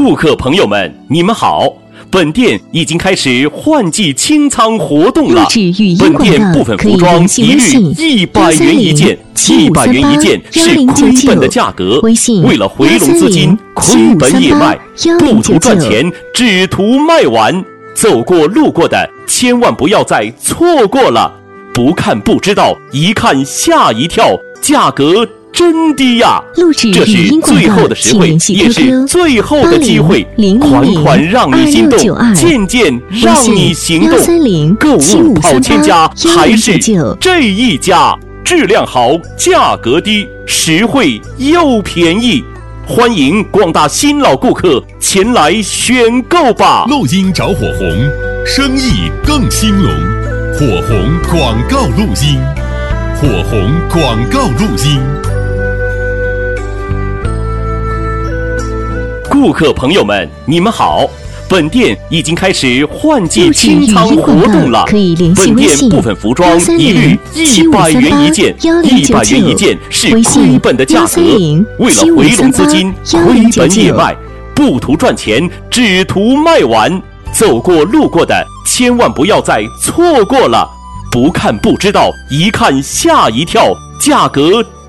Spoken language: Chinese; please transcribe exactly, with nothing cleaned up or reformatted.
顾客朋友们，你们好，本店已经开始换季清仓活动了。本店部分服装一律一百元一件，一百元一件是亏本的价格。为了回笼资金，亏本也卖，不图赚钱，只图卖完。走过路过的，千万不要再错过了。不看不知道，一看吓一跳，价格真低呀！这是最后的实惠，也是最后的机会，款款让你心动，件件让你行动。购物跑千家，还是这一家，质量好，价格低，实惠又便宜。欢迎广大新老顾客前来选购吧！ 录音找火红，生意更兴隆。火红广告录音，火红广告录音。 顾客朋友们，你们好，本店已经开始换季清仓活动了。本店部分服装一律一百元一件，一百元一件是亏本的价格。为了回笼资金，亏本也卖，不图赚钱，只图卖完。走过路过的，千万不要再错过了。不看不知道，一看吓一跳，价格